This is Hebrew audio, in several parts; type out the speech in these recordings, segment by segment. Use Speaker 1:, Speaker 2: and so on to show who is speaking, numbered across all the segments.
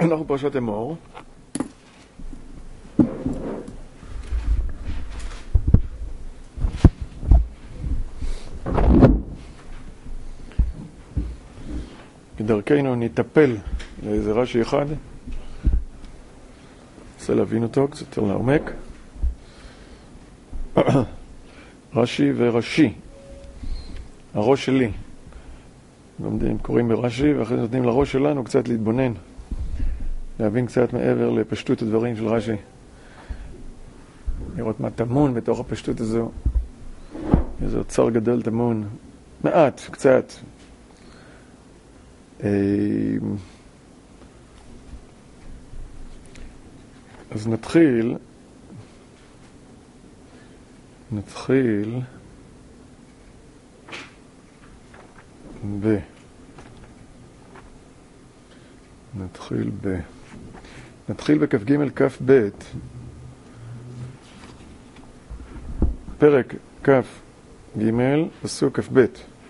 Speaker 1: אנחנו פרשת אמור. כדרכנו נטפל לאיזה רש"י אחד, ננסה להבין אותו קצת יותר לעומק. רש"י ורש"י, הראש שלי. לומדים, קוראים ברש"י, ואחרי זה נותנים לראש שלנו קצת להתבונן, להבין קצת מעבר לפשטות הדברים של רש"י, לראות מה טמון בתוך הפשטות הזו. איזה אוצר גדול טמון, מעט, קצת. אז נתחיל בכ"ג כ"ב, פרק כ"ג, פסוק כ"ב,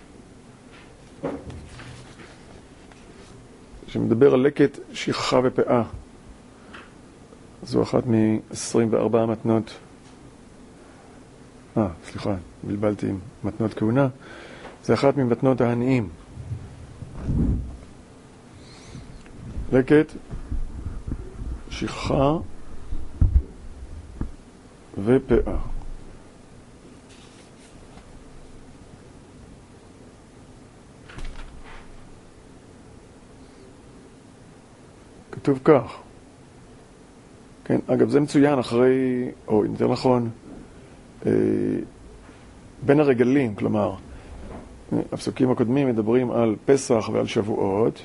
Speaker 1: שמדבר על לקט, שכחה ופאה. זו אחת מ-24 מתנות. סליחה, בלבלתי עם מתנות כהונה. זה אחת ממתנות העניים. לקט, שכחה ופאה. כתוב כך. כן, אגב, זה מצוין אחרי, או יותר נכון, בין הרגלים, כלומר, הפסוקים הקודמים מדברים על פסח ועל שבועות.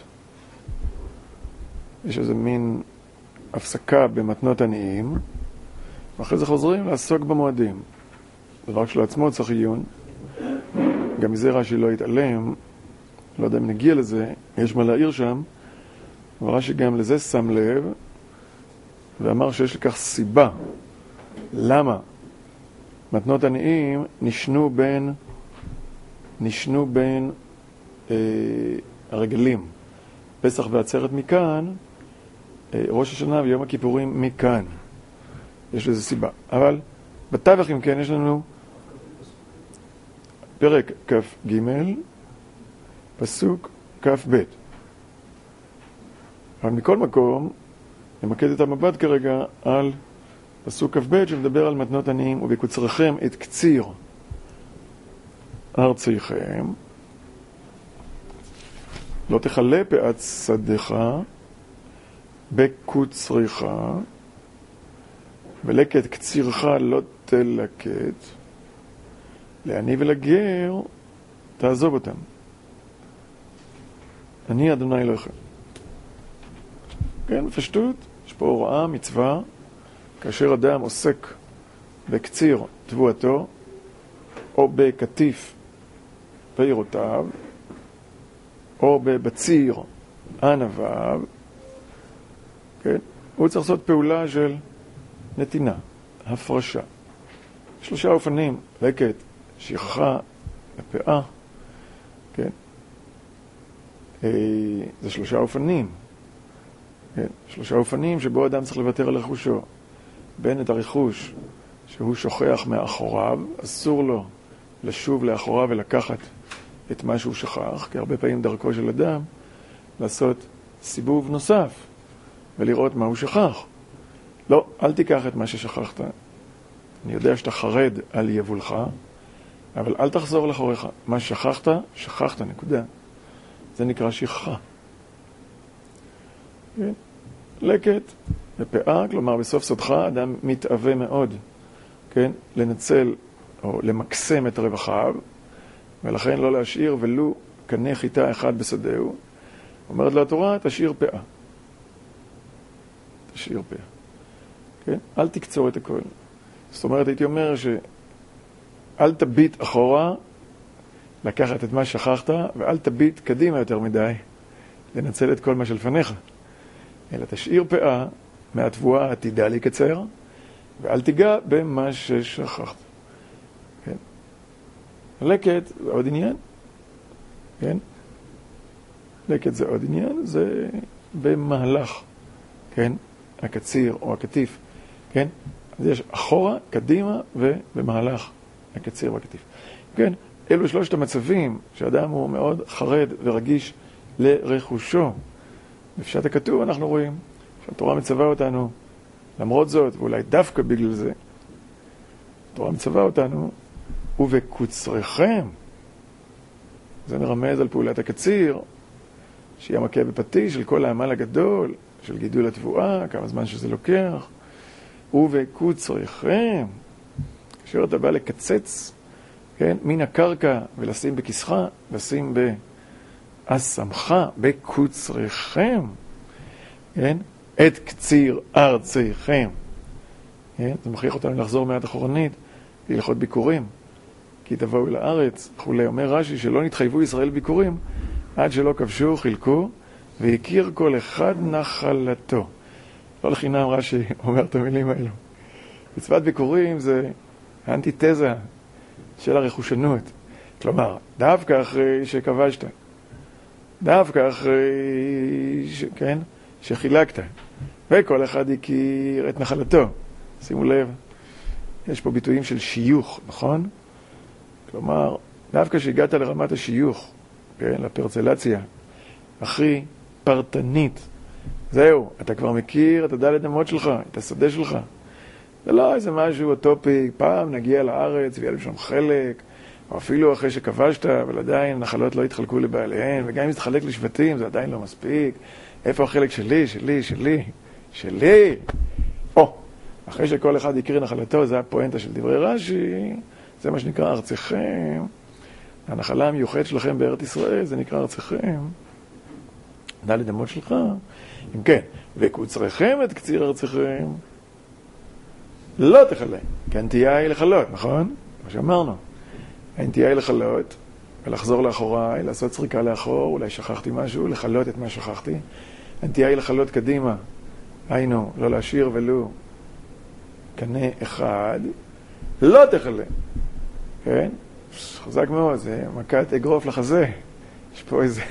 Speaker 1: יש איזה מין הפסקה במתנות עניים, ואחרי זה חוזרים לעסוק במועדים. דבר כשלעצמו צריך עיון. גם מזה רש"י לא יתעלם, לא יודע אם נגיע לזה, יש מה להעיר שם, אבל רש"י גם לזה שם לב, ואמר שיש לכך סיבה. למה? מתנות עניים נשנו בין הרגלים. פסח ועצרת מכאן, ראש השנה ויום הכיפורים מכאן. יש לזה סיבה. אבל בתווך, אם כן, יש לנו פרק כ"ג, פסוק כ"ב. אבל מכל מקום, נמקד את המבט כרגע על פסוק כ"ב, שמדבר על מתנות עניים, ובקוצרכם את קציר ארציכם, לא תחלה פאת שדך בקוצריך, ולקט קצירך לא תלקט, לעני ולגר תעזוב אותם. אני אדוני אלוהיכם. כן, בפשטות, יש פה הוראה, מצווה, כאשר אדם עוסק בקציר תבואתו, או בקטיף פירותיו, או בבציר ענביו, כן? הוא צריך לעשות פעולה של נתינה, הפרשה. 3 אופנים, לקט, שכחה, פאה, כן? זה 3 אופנים. כן? 3 אופנים שבו אדם צריך לוותר על רכושו. בין את הרכוש שהוא שוכח מאחוריו, אסור לו לשוב לאחוריו ולקחת את מה שהוא שכח, כי הרבה פעמים דרכו של אדם לעשות סיבוב נוסף ולראות מה הוא שכח. לא, אל תיקח את מה ששכחת. אני יודע שאתה חרד על יבולך, אבל אל תחזור לאחוריך. מה שכחת, שכחת, נקודה. זה נקרא שכחה. כן? לקט ופאה, כלומר בסוף סודך אדם מתאווה מאוד, כן? לנצל או למקסם את רווחיו, ולכן לא להשאיר ולו קנה חיטה אחד בשדהו. אומרת לו התורה, תשאיר פאה. תשאיר פאה. כן? אל תקצור את הכל. זאת אומרת, הייתי אומר אל תביט אחורה, לקחת את מה שכחת, ואל תביט קדימה יותר מדי, לנצל את כל מה שלפניך. אלא תשאיר פאה מהתבואה העתידה להיקצר, ואל תיגע במה ששכחת. כן? לקט זה עוד עניין. כן? לקט זה עוד עניין, זה במהלך כן? הקציר או הקטיף, כן? אז יש אחורה, קדימה ובמהלך הקציר והקטיף. כן? אלו שלושת המצבים שאדם הוא מאוד חרד ורגיש לרכושו. בפשט הכתוב אנחנו רואים שהתורה מצווה אותנו, למרות זאת, ואולי דווקא בגלל זה, התורה מצווה אותנו, ובקוצריכם, זה מרמז על פעולת הקציר, שהיא המכה בפטיש של כל העמל הגדול, של גידול התבואה, כמה זמן שזה לוקח, ובקוצריכם, כאשר אתה בא לקצץ, כן, מן הקרקע ולשים בכיסך, לשים באסמך, בקוצריכם, כן, את קציר ארציכם. כן, זה מכריח אותנו לחזור מעט אחורנית, להלכות ביקורים, כי תבואו אל הארץ, וכולי. אומר רש"י שלא נתחייבו ישראל ביקורים, עד שלא כבשו, חילקו, והכיר כל אחד נחלתו. לא לחינם רש"י אומר את המילים האלו. מצוות ביקורים זה האנטיתזה של הרכושנות. כלומר, דווקא אחרי שכבשת, דווקא אחרי כן, שחילקת, וכל אחד הכיר את נחלתו. שימו לב, יש פה ביטויים של שיוך, נכון? כלומר, דווקא שהגעת לרמת השיוך, כן, לפרצלציה, הכי פרטנית, זהו, אתה כבר מכיר את הדלת אמות שלך, את השדה שלך. זה לא איזה משהו אוטופי, פעם נגיע לארץ ויהיה לנו שם חלק, או אפילו אחרי שכבשת, אבל עדיין נחלות לא יתחלקו לבעליהן, וגם אם יתחלק לשבטים זה עדיין לא מספיק. איפה החלק שלי, שלי, שלי, שלי? או, אחרי שכל אחד יקריא נחלתו, זה הפואנטה של דברי רש"י, זה מה שנקרא ארציכם. הנחלה המיוחדת שלכם בארץ ישראל, זה נקרא ארציכם. דלת אמות שלך. אם כן, וקוצריכם את קציר ארציכם, לא תחלה, כי הנטייה היא לחלות, נכון? מה שאמרנו. הנטייה היא לחלות, ולחזור לאחוריי, לעשות סריקה לאחור, אולי שכחתי משהו, לחלות את מה שכחתי. הנטייה היא לחלות קדימה, היינו, לא להשאיר ולו קנה אחד, לא תחלה. כן? חזק מאוד, זה מכת אגרוף לחזה. יש פה איזה...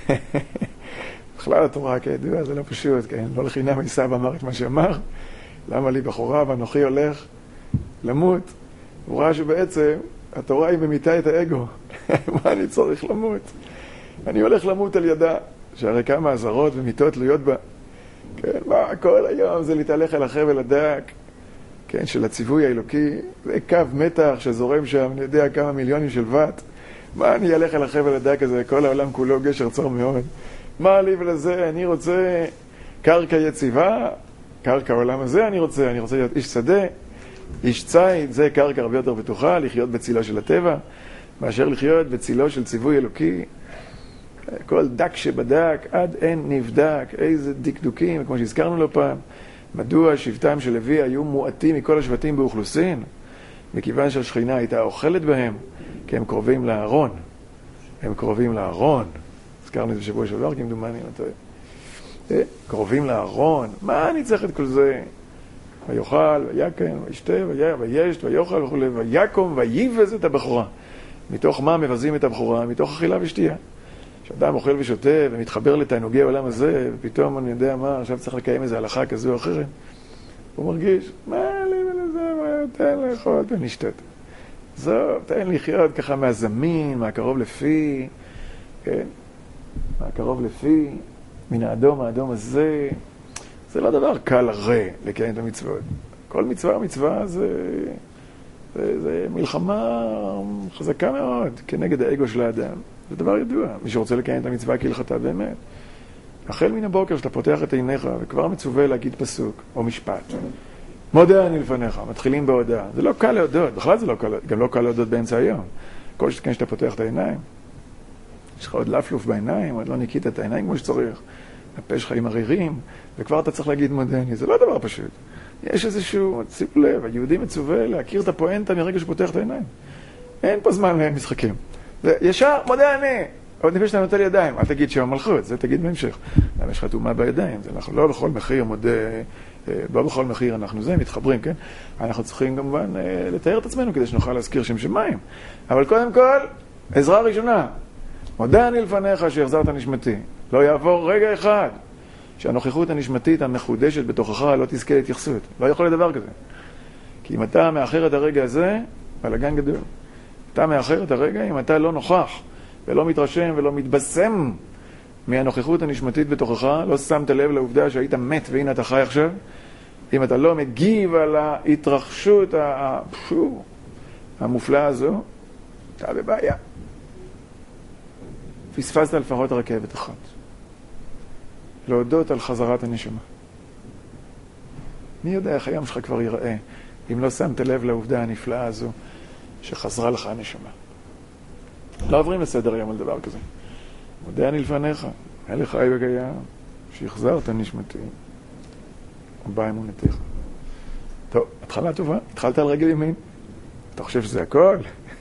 Speaker 1: בכלל התורה כידוע, זה לא פשוט, כן? לא לחינם עשיו אמר את מה שאמר. למה לי בחורה ואנוכי הולך למות? הוא ראה שבעצם התורה היא ממיתה את האגו. מה אני צריך למות? אני הולך למות על ידה, שהרי כמה עזרות ומיתות תלויות בה. כן, מה, כל היום זה להתהלך על החבל הדק, כן, של הציווי האלוקי, זה קו מתח שזורם שם, אני יודע כמה מיליונים של וט. מה אני אלך על החבל הדק הזה? כל העולם כולו גשר צר מאוד. מה לי ולזה? אני רוצה קרקע יציבה, קרקע העולם הזה אני רוצה להיות איש שדה, איש ציד, זה קרקע הרבה יותר בטוחה, לחיות בצילו של הטבע, מאשר לחיות בצילו של ציווי אלוקי. כל דק שבדק, עד אין נבדק, איזה דקדוקים, כמו שהזכרנו לו פעם. מדוע שבטם של לוי היו מועטים מכל השבטים באוכלוסין? מכיוון שהשכינה הייתה אוכלת בהם, כי הם קרובים לארון. הם קרובים לארון. הזכרנו את זה בשבוע שעבר, כי מדומני, קרובים לארון. מה אני צריך את כל זה? ויאכל, ויקם, וישתה, וישת, ויאכל וכו', ויקום, וייבז את הבחורה. מתוך מה מבזים את הבחורה? מתוך אכילה ושתייה. כשאדם אוכל ושותה ומתחבר לתענוגי העולם הזה, ופתאום אני יודע מה, עכשיו צריך לקיים איזו הלכה כזו או אחרת, הוא מרגיש, מה לי ולזה, תן לאכול, תן לשתות. זו, תן לחיות ככה מהזמין, מהקרוב לפי, כן? מהקרוב לפי, מן האדום הזה. זה לא דבר קל הרי לקיים את המצוות. כל מצווה ומצווה זה מלחמה חזקה מאוד כנגד האגו של האדם. זה דבר ידוע. מי שרוצה לקיים את המצווה כהלכתה באמת. החל מן הבוקר שאתה פותח את עיניך וכבר מצווה להגיד פסוק או משפט. מודה אני לפניך, מתחילים בהודעה. זה לא קל להודות, בכלל זה לא קל, גם לא קל להודות באמצע היום. כל שכן שאתה פותח את העיניים, יש לך עוד לפלוף בעיניים, עוד לא ניקית את העיניים כמו שצריך. הפה שלך עם ערירים, וכבר אתה צריך להגיד מודה אני. זה לא דבר פשוט. יש איזשהו, שימו לב, היהודי מצווה להכיר את הפואנטה מרגע שפותח את העיניים. אין פה זמן להמשחקים. זה ישר, מודה אני. עוד לפני שאתה נוטה לי ידיים, אל תגיד שם מלכות, זה תגיד בהמשך. למה יש לך תאומה בידיים? זה אנחנו לא בכל מחיר מודה, לא בכל מחיר אנחנו זה, מתחברים, כן? אנחנו צריכים כמובן לתאר את עצמנו כדי שנוכל להזכיר שם שמיים. אבל קודם כל, עזרה ראשונה. מודה אני לפניך שהחזרת נשמתי. לא יעבור רגע אחד שהנוכחות הנשמתית המחודשת בתוכך לא תזכה להתייחסות. לא יכול להיות דבר כזה. כי אם אתה מאחר את הרגע הזה, בלגן גדול. אתה מאחר את הרגע אם אתה לא נוכח ולא מתרשם ולא מתבשם מהנוכחות הנשמתית בתוכך, לא שמת לב לעובדה שהיית מת והנה אתה חי עכשיו, אם אתה לא מגיב על ההתרחשות המופלאה הזו, אתה בבעיה. פספסת לפחות רכבת אחת. להודות על חזרת הנשמה. מי יודע איך היום שלך כבר ייראה אם לא שמת לב לעובדה הנפלאה הזו שחזרה לך הנשמה. לא עוברים לסדר היום על דבר כזה. מודה אני לפניך, מלך חי וקיים, שהחזרת נשמתי ובא אמונתך. טוב, התחלה טובה, התחלת על רגל ימין. אתה חושב שזה הכל?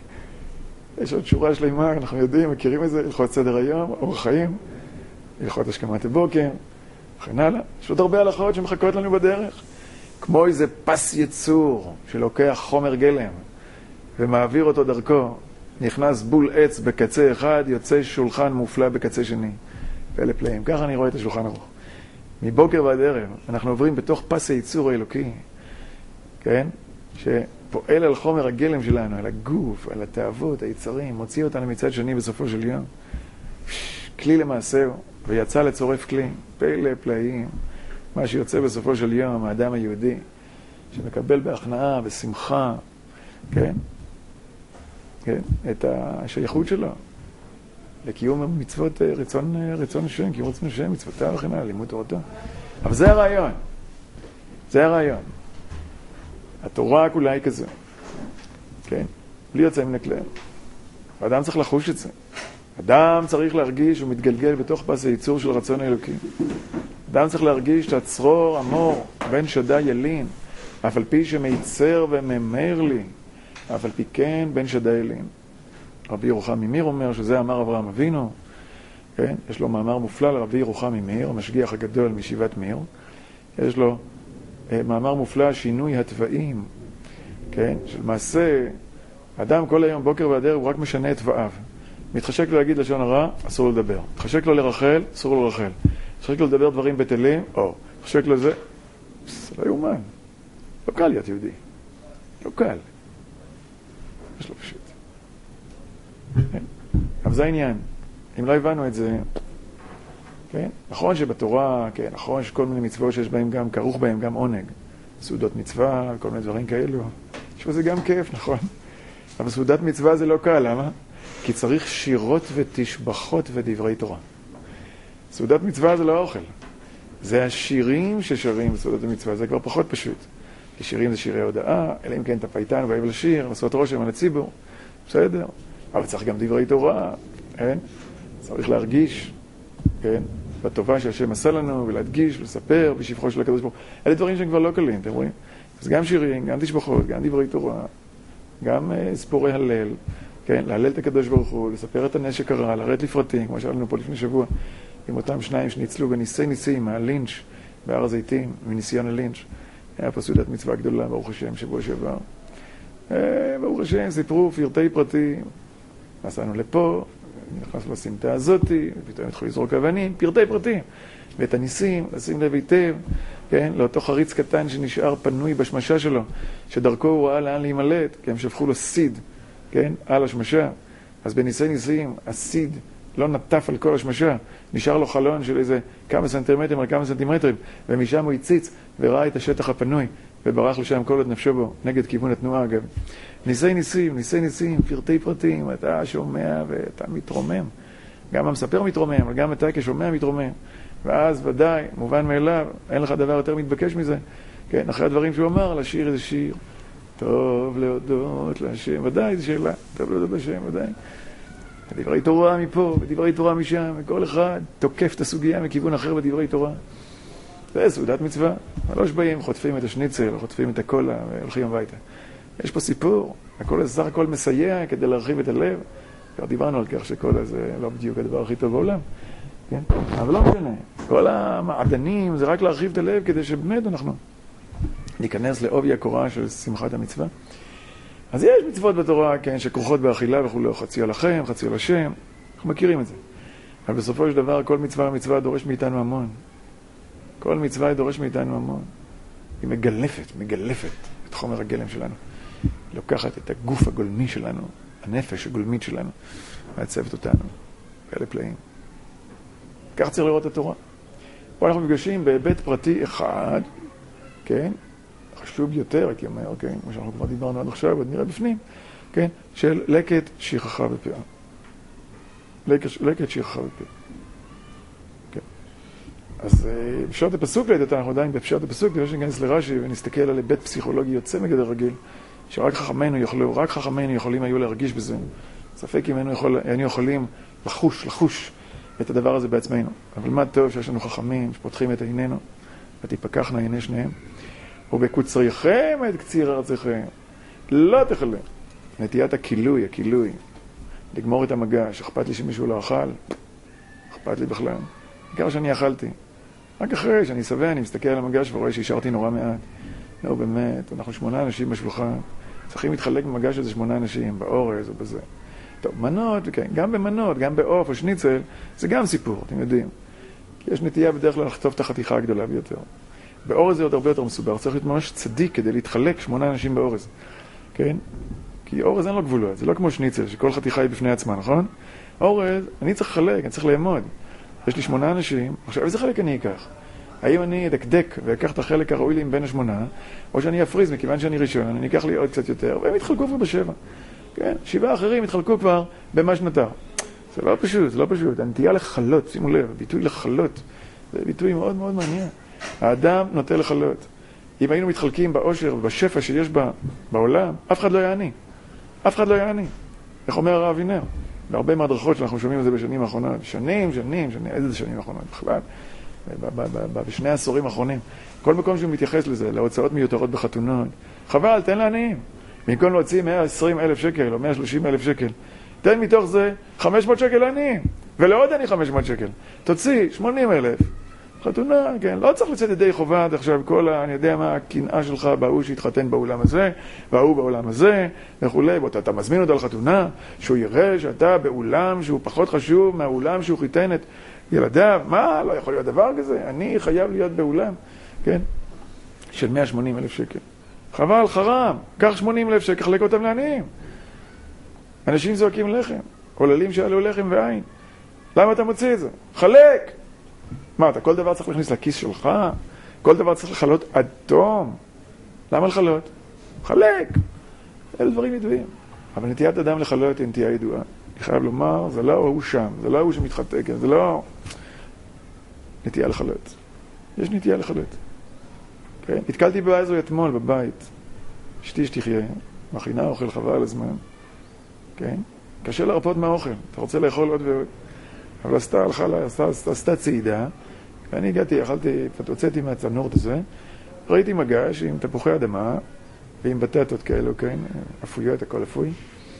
Speaker 1: יש עוד שורה שלמה, אנחנו יודעים, מכירים את זה, הלכות סדר היום, אורח חיים, הלכות השכמת הבוקר, וכן הלאה. יש עוד הרבה הלכות שמחכות לנו בדרך. כמו איזה פס יצור שלוקח חומר גלם ומעביר אותו דרכו, נכנס בול עץ בקצה אחד, יוצא שולחן מופלא בקצה שני. ואלה פלאים. ככה אני רואה את השולחן ערוך. מבוקר ועד ערב, אנחנו עוברים בתוך פס היצור האלוקי, כן? שפועל על חומר הגלם שלנו, על הגוף, על התאוות, היצרים, מוציא אותנו מצד שני בסופו של יום. כלי למעשהו, ויצא לצורף כלי. פלא פלאים. מה שיוצא בסופו של יום, האדם היהודי, שמקבל בהכנעה, בשמחה, כן? כן? את השייכות שלו. לקיום מצוות רצון השם, קיום רצון השם, מצוותיו וכן הלאה, לימוד תורתו. אבל זה הרעיון. זה הרעיון. התורה כולה היא כזה. כן? בלי יוצא מן הכלל. האדם צריך לחוש את זה. אדם צריך להרגיש שהוא מתגלגל בתוך פס הייצור של רצון האלוקי. אדם צריך להרגיש שהצרור אמור בן שדי ילין, אף על פי שמייצר וממר לי, אף על פי כן בן שדי ילין. רבי ירוחם ממיר אומר שזה אמר אברהם אבינו, כן? יש לו מאמר מופלא לרבי ירוחם ממיר, המשגיח הגדול מישיבת מיר. יש לו מאמר מופלא שינוי התוואים, כן? של מעשה, אדם כל היום בוקר ועד ערב הוא רק משנה את תוואיו. מתחשק לו להגיד לשון הרע, אסור לו לדבר. מתחשק לו לרחל, אסור לו לרחל. מתחשק לו לדבר דברים בטלים, מתחשק לו זה. לא יאומן. לא קל להיות יהודי. לא קל. יש לו פשוט. אבל זה העניין. אם לא הבנו את זה, כן? נכון שבתורה, כן, נכון שכל מיני מצוות שיש בהם גם, כרוך בהם גם עונג. סעודות מצווה, כל מיני דברים כאלו. יש בזה גם כיף, נכון? אבל סעודת מצווה זה לא קל, למה? כי צריך שירות ותשבחות ודברי תורה. סעודת מצווה זה לא אוכל. זה השירים ששרים בסעודת המצווה, זה כבר פחות פשוט. כי שירים זה שירי הודעה, אלא אם כן את הפייטן ואוהב לשיר, לעשות רושם על הציבור. בסדר. אבל צריך גם דברי תורה, כן? צריך להרגיש, כן? בטובה שהשם עשה לנו, ולהדגיש, ולספר, בשבחו של הקדוש ברוך הוא. אלה דברים שהם כבר לא קלים, אתם רואים? אז גם שירים, גם תשבחות, גם דברי תורה, גם ספורי הלל, כן? להלל את הקדוש ברוך הוא, לספר את הנס שקרה, לרדת לפרטים, כמו שאלנו פה לפני שבוע, עם אותם שניים שניצלו בניסי ניסים, מהלינץ' בהר הזיתים, מניסיון הלינץ'. היה פה סעודת מצווה גדולה, ברוך השם, שבוע שעבר. ברוך השם, סיפרו פרטי פרטים. נסענו לפה, נכנסנו לסמטה הזאת, ופתאום התחילו לזרוק אבנים, פרטי פרטים. ואת הניסים, לשים לב היטב, כן? לאותו חריץ קטן שנשאר פנוי בשמשה שלו, שדרכו הוא ראה לאן להימלט, כי הם שפכו לו סיד, כן? על השמשה. אז בניסי ניסים, הסיד לא נטף על כל השמשה, נשאר לו חלון של איזה כמה סנטימטרים על כמה סנטימטרים, ומשם הוא הציץ וראה את השטח הפנוי, וברח לשם כל עוד נפשו בו, נגד כיוון התנועה אגב. ניסי ניסים, פרטי פרטים, אתה שומע ואתה מתרומם. גם המספר מתרומם, אבל גם אתה כשומע מתרומם. ואז ודאי, מובן מאליו, אין לך דבר יותר מתבקש מזה. כן, אחרי הדברים שהוא אמר, לשיר איזה שיר. טוב להודות להשם, ודאי זו שאלה, טוב להודות להשם, ודאי. דברי תורה מפה, ודברי תורה משם, וכל אחד תוקף את הסוגיה מכיוון אחר בדברי תורה. זה סעודת מצווה. לא שבאים, חוטפים את השניצל, חוטפים את הקולה, והולכים הביתה. יש פה סיפור, הכל הזה סך הכל מסייע כדי להרחיב את הלב. כבר דיברנו על כך שקולה זה לא בדיוק הדבר הכי טוב בעולם. כן? אבל לא משנה. כל המעדנים זה רק להרחיב את הלב כדי שבאמת אנחנו ניכנס לעובי הקורה של שמחת המצווה. אז יש מצוות בתורה, כן, שכרוכות באכילה וכו', חצי על לכם, חצי על השם. אנחנו מכירים את זה. אבל בסופו של דבר כל מצווה ומצווה דורש מאיתנו המון. כל מצווה דורש מאיתנו המון. היא מגלפת את חומר הגלם שלנו. היא לוקחת את הגוף הגולמי שלנו, הנפש הגולמית שלנו, מעצבת אותנו. כאלה פלאים. כך צריך לראות את התורה. פה אנחנו מפגשים בהיבט פרטי אחד, כן? חשוב יותר, הייתי אומר, כן? כמו שאנחנו כבר דיברנו עד עכשיו, עוד נראה בפנים, כן? של לקט שכחה ופאה. לקט שכחה ופאה. כן. אז בפשט הפסוק לידתה, אנחנו עדיין בפשט הפסוק, כדי שניכנס לרש"י ונסתכל על היבט פסיכולוגי יוצא מגדר רגיל, שרק חכמינו יכולים היו להרגיש בזה. ספק אם היינו יכולים לחוש את הדבר הזה בעצמנו. אבל מה טוב שיש לנו חכמים שפותחים את עינינו, ותפקחנה עיני שניהם. ובקוצריכם את קציר ארציכם, לא תכלה. נטיית הכילוי, לגמור את המגש, אכפת לי שמישהו לא אכל, אכפת לי בכלל. בעיקר שאני אכלתי. רק אחרי שאני שבע, אני מסתכל על המגש ורואה שהשארתי נורא מעט. לא, באמת, אנחנו 8 אנשים בשולחן, צריכים להתחלק במגש הזה 8 אנשים, באורז או בזה. טוב, מנות, כן, גם במנות, גם בעוף או שניצל, זה גם סיפור, אתם יודעים. כי יש נטייה בדרך כלל לחטוף את החתיכה הגדולה ביותר. באורז זה עוד הרבה יותר מסובר, צריך להיות ממש צדיק כדי להתחלק 8 אנשים באורז, כן? כי אורז אין לו גבולות, זה לא כמו שניצל, שכל חתיכה היא בפני עצמה, נכון? אורז, אני צריך לחלק, אני צריך לאמוד. יש לי 8 אנשים, עכשיו איזה חלק אני אקח? האם אני אדקדק ואקח את החלק הראוי לי מבין 8, או שאני אפריז, מכיוון שאני ראשון, אני אקח לי עוד קצת יותר, והם יתחלקו כבר ב7. כן? 7 אחרים יתחלקו כבר במה שנותר. זה לא פשוט, הנטייה לחלות, שימו לב, ביטוי לחלות, זה ביטוי מאוד מאוד מעניין. האדם נוטה לחלות. אם היינו מתחלקים באושר ובשפע שיש בעולם, אף אחד לא יעני. איך אומר הרב אבינר? בהרבה מהדרכות שאנחנו שומעים את זה בשנים האחרונות. שנים, איזה שנים האחרונות בכלל? בשני העשורים האחרונים. כל מקום שהוא מתייחס לזה, להוצאות מיותרות בחתונות. חבל, תן לעניים. במקום להוציא 120,000 שקל או 130,000 שקל. תן מתוך זה 500 שקל לעניים. ולעוד אני 500 שקל. תוציא 80,000. חתונה, כן, לא צריך לצאת ידי חובה עד עכשיו כל, אני יודע מה, הקנאה שלך בהוא שהתחתן באולם הזה, והוא באולם הזה, וכולי. אתה מזמין אותה לחתונה, שהוא יראה שאתה באולם שהוא פחות חשוב מהאולם שהוא חיתן את ילדיו. מה? לא יכול להיות דבר כזה. אני חייב להיות באולם, כן, של 180,000 שקל. חבל, חרם, קח 80,000 שקל, חלק אותם לעניים. אנשים זועקים לחם, עוללים שעלו לחם ועין. למה אתה מוציא את זה? חלק! מה, אתה כל דבר צריך להכניס לכיס שלך? כל דבר צריך לחלות אדום? למה לחלות? חלק! אלה דברים ידועים. אבל נטיית אדם לחלות היא נטייה ידועה. אני חייב לומר, זה לא הוא שם, זה לא הוא שמתחתק, זה לא נטייה לחלות. יש נטייה לחלות. כן? התקלתי באיזו אתמול בבית. אשתי שתחיה, מכינה אוכל חבל על הזמן. כן? קשה להרפות מהאוכל, אתה רוצה לאכול עוד ועוד. אבל עשתה צעידה, ואני הגעתי, אכלתי, הוצאתי מהצנורת הזה, ראיתי מגש עם תפוחי אדמה, ועם בטטות כאלו, כן, אפויות, הכל אפוי.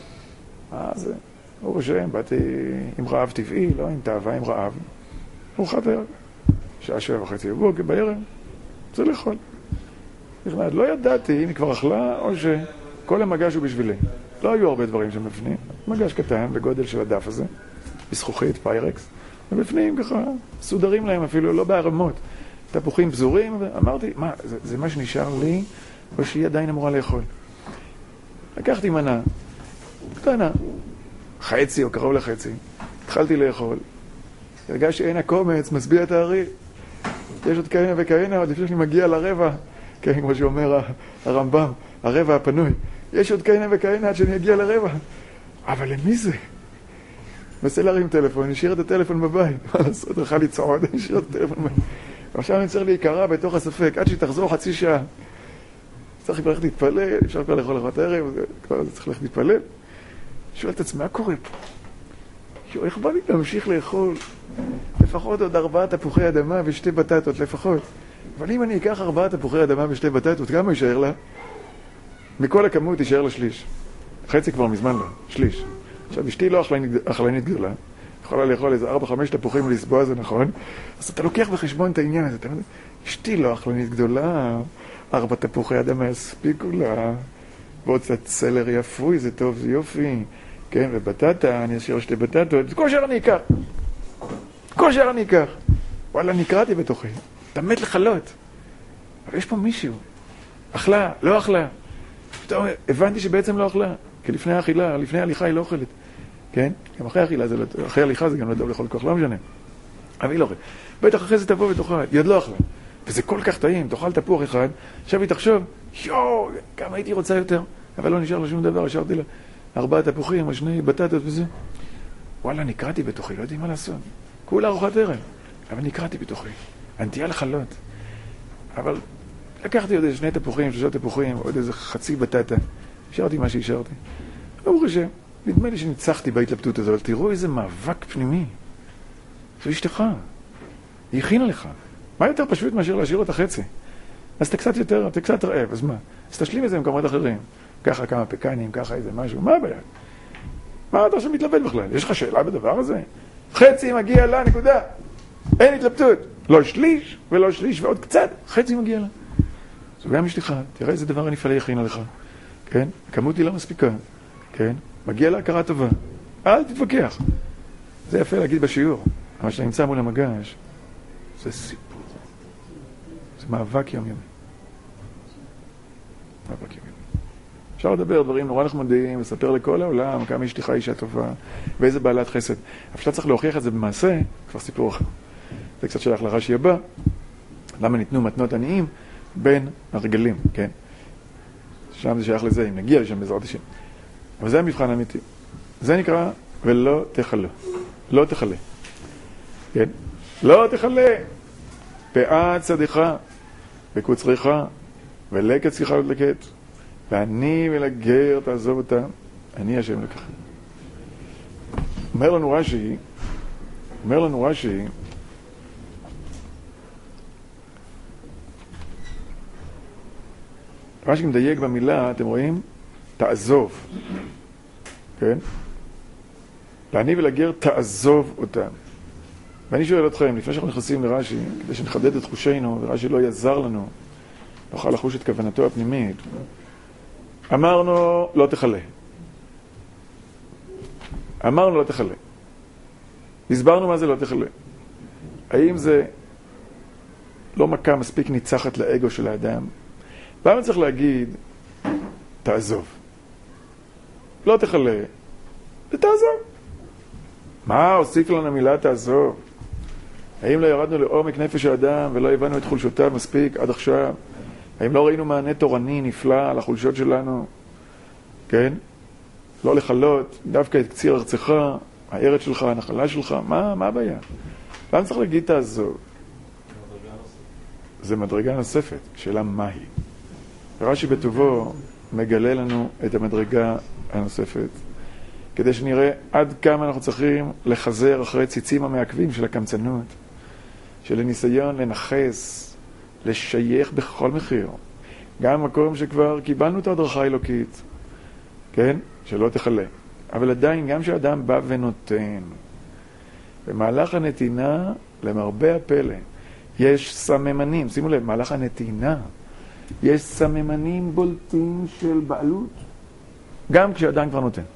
Speaker 1: אז הוא רושם, באתי עם רעב טבעי, לא עם תאווה, עם רעב. ארוחת הערב, שעה 7:30 בבוקר, בערב, זה לאכול. נכנעת, לא ידעתי אם היא כבר אכלה, או שכל המגש הוא בשבילי. לא היו הרבה דברים שמפנים. מגש קטן, בגודל של הדף הזה. בזכוכית, פיירקס, ובפנים ככה, סודרים להם אפילו, לא בערמות. תפוחים פזורים, ואמרתי, מה, זה מה שנשאר לי, או שהיא עדיין אמורה לאכול. לקחתי מנה, קטנה, חצי או קרוב לחצי, התחלתי לאכול, הרגש שאין הקומץ, משביע את הארי. יש עוד כהנה וכהנה, עוד לפני שאני מגיע לרבע, כן, כמו שאומר הרמב"ם, הרבע הפנוי. יש עוד כהנה וכהנה עד שאני אגיע לרבע. אבל למי זה? מנסה להרים טלפון, נשאיר את הטלפון בבית. מה לעשות? רכה לצעוד, נשאיר את הטלפון בבית. ועכשיו אני צריך להיקרא בתוך הספק, עד שתחזור חצי שעה. צריך ללכת להתפלל, אפשר כבר לאכול ארוחת הערב, כבר צריך ללכת להתפלל. שואל את עצמי, מה קורה פה? איך בא לי להמשיך לאכול? לפחות עוד 4 תפוחי אדמה ו2 בטטות לפחות. אבל אם אני אקח 4 תפוחי אדמה ו2 בטטות, כמה יישאר לה? מכל הכמות יישאר לה שליש. חצי כבר מזמן לה, שליש. עכשיו, אשתי לא אכלנית גדולה. יכולה לאכול איזה 4-5 תפוחים לסבוע, זה נכון. אז אתה לוקח בחשבון את העניין הזה. אתה אומר, אשתי לא אכלנית גדולה, 4 תפוחי אדמה יספיקו לה, ועוד קצת סלרי אפוי, זה טוב, זה יופי. כן, ובטטה, אני אשאיר 2 בטטות, כל שאר אני אקח. כל שאר אני אקח. וואלה, נקראתי בתוכי. אתה מת לחלות. אבל יש פה מישהו. אכלה, לא אכלה. פתאום הבנתי שבעצם לא אכלה. כי לפני האכילה, לפני ההליכה היא לא אוכלת. כן? גם אחרי האכילה, אחרי ההליכה זה גם לא טוב לאכול כוח, לא משנה. אבל היא לא אוכלת. בטח אחרי זה תבוא ותאכל, היא עוד לא אכלה. וזה כל כך טעים, תאכל תפוח אחד, עכשיו היא תחשוב, כמה הייתי רוצה יותר. אבל לא נשאר לה שום דבר, השארתי לה 4 תפוחים, 2 בטטות וזה. וואלה, נקראתי בתוכי, לא יודעים מה לעשות. כולה ארוחת ערב. אבל נקראתי בתוכי. הנטייה לחלות. אבל לקחתי עוד 2 תפוחים, 3 תפוחים, עוד איזה חצי בטטה. השארתי מה שהשארתי. ברוך השם, נדמה לי שניצחתי בהתלבטות הזו, אבל תראו איזה מאבק פנימי. זו אשתך. היא הכינה לך. מה יותר פשוט מאשר להשאיר אותה חצי? אז אתה קצת יותר, אתה קצת רעב, אז מה? אז תשלים את זה במקומות אחרים. ככה כמה פקנים, ככה איזה משהו, מה הבעיה? מה אתה עכשיו מתלבט בכלל? יש לך שאלה בדבר הזה? חצי מגיע לה, נקודה. אין התלבטות. לא שליש ולא שליש ועוד קצת, חצי מגיע לה. זו גם אשתך, תראה איזה דבר הנפלא הכינה לך. כן? הכמות היא לא מספיקה. כן? מגיע לה הכרה טובה. אל תתווכח. זה יפה להגיד בשיעור. אבל שאתה נמצא מול המגש, זה סיפור. זה מאבק יומיומי. מאבק יומיומי. אפשר לדבר דברים נורא נחמדים, לספר לכל העולם כמה אשתך אישה טובה, ואיזה בעלת חסד. אבל שאתה צריך להוכיח את זה במעשה, כבר סיפור אחר. זה קצת שייך לרש"י הבא. למה ניתנו מתנות עניים בין הרגלים, כן? שם זה שייך לזה, אם נגיע לשם בעזרת השם. אבל זה המבחן האמיתי. זה נקרא, ולא תחלה. לא תחלה. כן? לא תחלה. פאת צדך, בקוצריך, ולקט שיחה ודלקת. ואני ולגר תעזוב אותה, אני השם לקח. אומר לנו רש"י, רש"י מדייק במילה, אתם רואים? תעזוב. כן? ואני ולגר תעזוב אותה. ואני שואל אתכם, לפני שאנחנו נכנסים לרש"י, כדי שנחדד את חושינו, ורש"י לא יעזר לנו, נוכל לחוש את כוונתו הפנימית. אמרנו לא תחלה. אמרנו לא תחלה. הסברנו מה זה לא תחלה. האם זה לא מכה מספיק ניצחת לאגו של האדם? פעם צריך להגיד, תעזוב. לא תחלה, ותעזוב. מה הוסיף לנו מילה תעזוב? האם לא ירדנו לעומק נפש האדם ולא הבנו את חולשותיו מספיק עד עכשיו? האם לא ראינו מענה תורני נפלא על החולשות שלנו? כן? לא לחלות, דווקא את קציר ארצך, הארץ שלך, הנחלה שלך, מה הבעיה? פעם צריך להגיד תעזוב. זה מדרגה נוספת, שאלה מהי? רש"י בטובו מגלה לנו את המדרגה הנוספת, כדי שנראה עד כמה אנחנו צריכים לחזר אחרי ציצים המעכבים של הקמצנות, של הניסיון לנחס, לשייך בכל מחיר. גם מקום שכבר קיבלנו את ההדרכה האלוקית, כן? שלא תחלה. אבל עדיין, גם שאדם בא ונותן, במהלך הנתינה, למרבה הפלא, יש סממנים, שימו לב, במהלך הנתינה, יש סממנים בולטים של בעלות, גם כשאדם כבר נותן.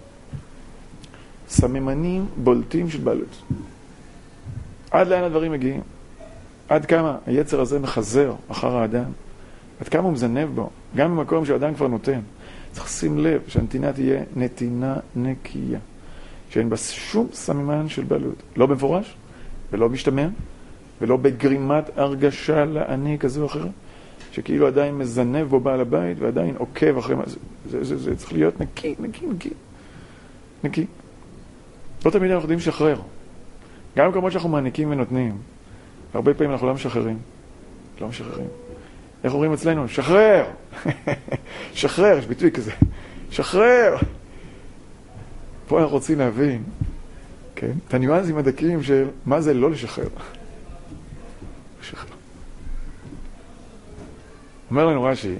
Speaker 1: סממנים בולטים של בעלות. עד לאן הדברים מגיעים? עד כמה היצר הזה מחזר אחר האדם? עד כמה הוא מזנב בו? גם במקום שהאדם כבר נותן. צריך לשים לב שהנתינה תהיה נתינה נקייה, שאין בה שום סממן של בעלות. לא במפורש, ולא משתמע, ולא בגרימת הרגשה לעני כזו או אחרת, שכאילו עדיין מזנב בו בעל הבית ועדיין עוקב אחרי מה. זה צריך להיות נקי, נקי, נקי. נקי. לא תמיד אנחנו יודעים לשחרר. גם במקומות שאנחנו מעניקים ונותנים, הרבה פעמים אנחנו לא משחררים. לא משחררים. איך אומרים אצלנו? שחרר! שחרר, יש ביטוי כזה. שחרר! פה אנחנו רוצים להבין, כן? את הניואנסים הדקים של מה זה לא לשחרר. לשחרר. אומר לנו רש"י,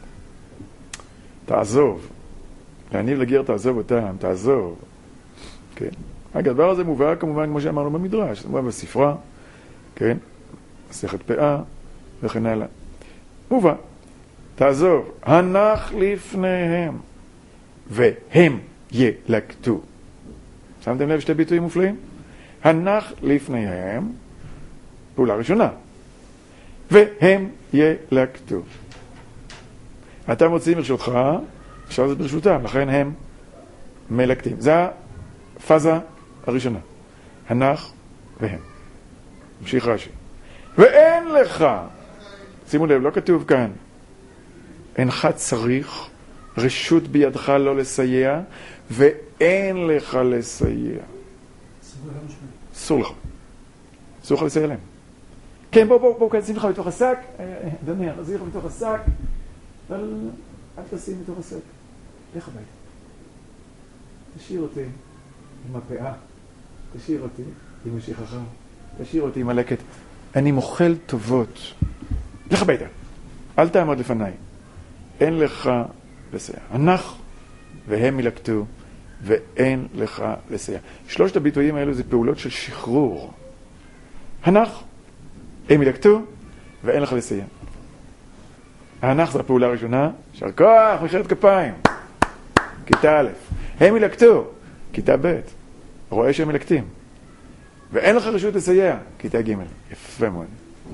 Speaker 1: תעזוב. להניב לגר תעזוב אותם, תעזוב. כן? הדבר הזה מובא כמובן כמו שאמרנו במדרש, זה מובא בספרה, כן? מסכת פאה וכן הלאה. מובא, תעזוב, הנח לפניהם והם ילקטו. שמתם לב שתי ביטויים מופלאים? הנח לפניהם, פעולה ראשונה. והם ילקטו. אתה מוציא מרשותך, עכשיו זה ברשותם, לכן הם מלקטים. זה הפאזה הראשונה. הנח והם. ממשיך רש"י. ואין לך, שימו לב, לא כתוב כאן, אינך צריך רשות בידך לא לסייע, ואין לך לסייע. אסור לך. אסור לך לסייע להם. כן, בואו, שים לך בתוך השק, אדוני, נחזיר לך בתוך השק, אבל אל תשים בתוך השק. לך הביתה. תשאיר אותי עם הפאה, תשאיר אותי עם השכחה, תשאיר אותי עם הלקט. אני מוכל טובות. לך הביתה. אל תעמוד לפניי. אין לך לסייע. הנח והם ילקטו ואין לך לסייע. שלושת הביטויים האלו זה פעולות של שחרור. הנח, הם ילקטו ואין לך לסייע. הנח זה הפעולה הראשונה, שר כוח, מחיאות כפיים. כיתה א', הם ילקטו, כיתה ב', רואה שהם ילקטים. ואין לך רשות לסייע, כיתה ג', יפה מאוד.